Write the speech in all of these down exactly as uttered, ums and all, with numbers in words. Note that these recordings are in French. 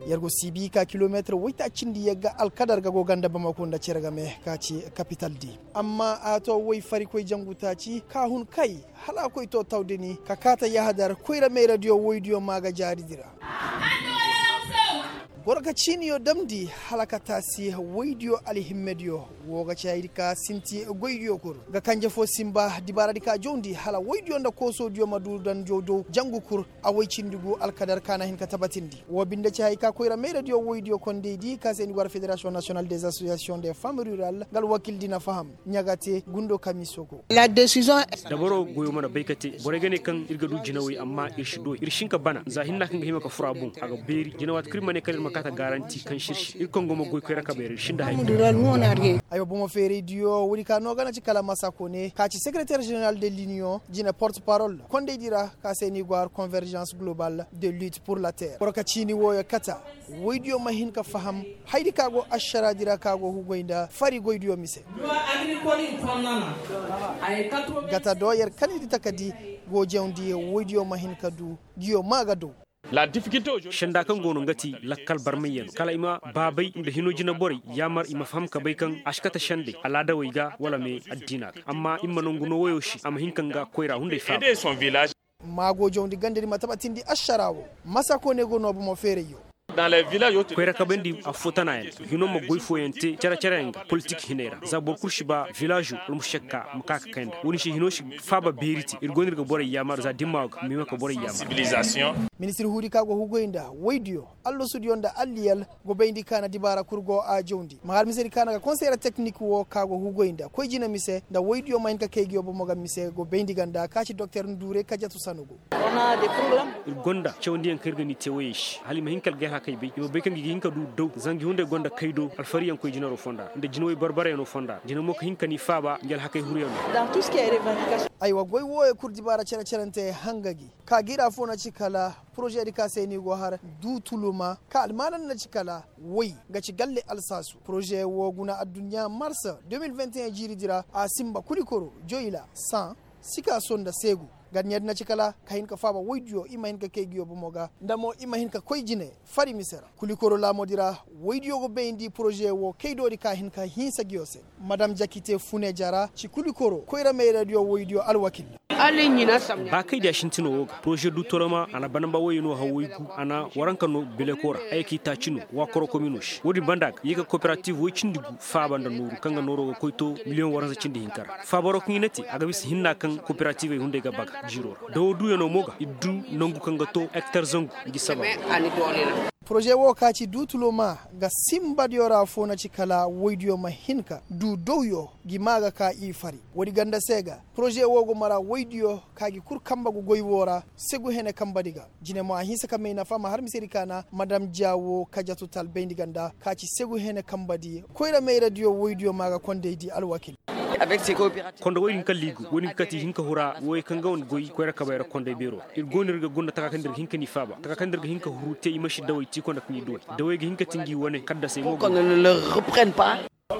yargo sibi ka kilometer wita cindi yaga alkadar ga goganda Bamako da cergame kaci capital di amma ato wai fari koy jangutaci ka hun kai hala koy to tawdeni ka kata yahadar koyra me radio woydiyo maga jaridira Borga chiniyo damdi halakata si waydiyo alihimediyo woga chayirka sinti goydiyo kur ga kanje fo simba dibaradika jondi hala waydiyo nda koso diyo madu dan jojo jangu kur awai cindigu alkadar kana hin katabatindi wo binde chayika koyra me radio waydiyo konde di kaseni war Fédération nationale des associations des femmes rurales gal wakil dina faham nyagate gundo kamisoko la décision daboro goyo mana baykate boregene kan irga du jinawi amma irshido irshinka bana zahinna kan himaka furabun aga beri jinawat krimane kalir kata garanti kan shirshi ikon goma goy koy rakabe shinda hay ayo bomo fe radio wuri ka no gana ci kala masako ne ka ci secrétaire général de l'union jina porte parole konde dira ka seni gwar convergence globale de lutte pour la terre pour ka ci ni woyo kata waydio mahin ka faham haydi kago ashara dira kago hugoinda fari goydio mise gata do yer kanidi takadi go jewndi waydio mahin kadu dio magado la difficulté shanda kan gono ngati lakkal barmayen kala ima babay inda hinojina bori yamar ima fam ka baykan ashkata shande alada wayga wala me addina amma imma nonguno woyoshi am hinkanga koyra hunde fa aider son village mago jondi gandiri matabatindi asharawo masako ne gono bo mo fereyo dans les villages koyra kabendi a fotana en hino mo goy foyente cara carenga politique hinera za bor kurshiba village lum shekka mkaka kenda woni shi hino shi faba beriti irgonirga bore yamar za dimag mi maka bore yamar civilisation ministre hudi kago hugoinda waydio allo sudionda alliyal go bendi kana dibara kurgo a jondi magal miseri kana ga conseiller technique wo kago hugoinda koy jina mise da waydio main ka kegi obo moga mise go bendi ganda kaci docteur Ndoure kajatu sanugo on a des problèmes irgonda chewndi en kirgani tewesh halima hinkal ge kay be yo be kan gi hinka du dow zangi hunde gonda kaydo alfari en koy jinaro fonda nde jinoy barbare no fonda jino mo ko hinkani faba ngel hakay huriyo dans tout ce qui est revendication aywa goy wo e kurdi bara cere cerente hangagi ka gira fona cikala projet di kaseni go har du tuluma ka almanan na cikala wai ga ci galle alsasu projet wo guna adunya mars deux mille vingt et un jiri dira a simba kulikoro joyila cent sika sonda segu ganiyar na cikala kahin ka faba waydiyo imahin ka kegiyo bumoga ndamo imahin ka koyjine fari misera kulikoro la modira waydiyo go bendi projet wo keido di kahin ka hinsa giyose madame Jakite Fune Jara ci kulikoro koyra me radio waydiyo alwakil ba kai da shintino woga projet du toloma ana banamba woyino hawoyku ana waranka no belekora ayki tachino wa koro kominosh wodi bandak yika coopérative wo cindigu faba nda nuru kanga noro koyto million waranza cindi hinkar fabaro kineti aga bis hinna kan coopérative hunde ga baga jiro do du yono moga iddu nongu kanga to hectare zangu gi saba projet wo kaci du tuloma ga simba diora fona cikala waydiyo mahinka du doyo gi maga ka ifari wodi ganda sega projet wo go mara waydiyo kagi kur kamba go goy wora segu hene kamba diga jine mo ahisa kam na fama har misiri kana madame Jawo kajatu tal bendi ganda kaci segu hene kamba di koyra me radio waydiyo maga konde di alwakil avec ces coopératives kondo woyin kalligu woni kati hinka hura woy kanga won goyi koyra kabayra konde bero il gonirga gonna taka kandir hinka ni faba taka kandir hinka hurute imashi dawai ti konda kni doy dawai hinka tingi wone kadda sey mo qu'on ne le reprenne pas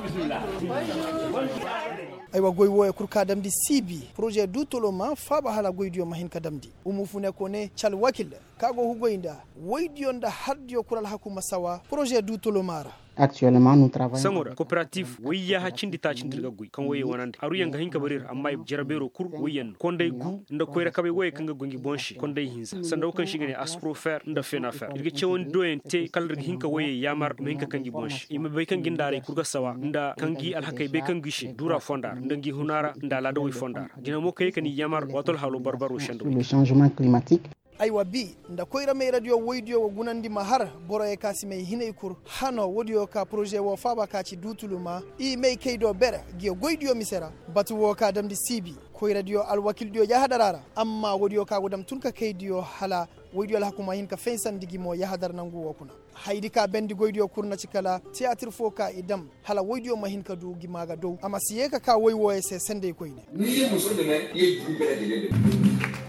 aywa goy wo e kurka damdi sibi projet du toloma faba hala goydiyo mahin ka damdi umu fune ko ne chal wakil kago hugoinda woydiyo nda hardiyo kural hakuma sawa projet du tolomara actuellement nous travaillons sangora coopérative wayya ha cindi ta cindirga goy kan waye wonande aru yanga hinka barir amma jarabero kur wayen konday gu nda koyra kabe waye kanga gongi bonshi konday hinsa sandaw kan shigane aspro faire nda fena faire irge cewon doyen te kalrga hinka waye yamar hinka kangi bonshi imbe bay kan gindare kurga sawa nda kangi alhakay be kan gishi dura fondar ndangi hunara nda lada way fondar dina mo kay kan yamar watol halu barbaro shendo le changement climatique aywa bi nda koyra me radio waydiyo wo gunandi mahar boro e kasime hinay kur hano wodiyo ka projet wo faba ka ci dutuluma i me kaydo bere giyo goydiyo misera batu wo ka damdi sibi koy radio alwakil dio ya hadarara amma wodiyo ka godam tunka kaydiyo hala waydiyo la hakuma hin ka fensan digi mo ya hadar nangu wokuna haydi ka bendi goydiyo kurna cikala théâtre fo ka idam hala waydiyo mahin ka du gimaga dow amma siye ka ka woy wo e se sende koyne ni muso de ne ye du bere de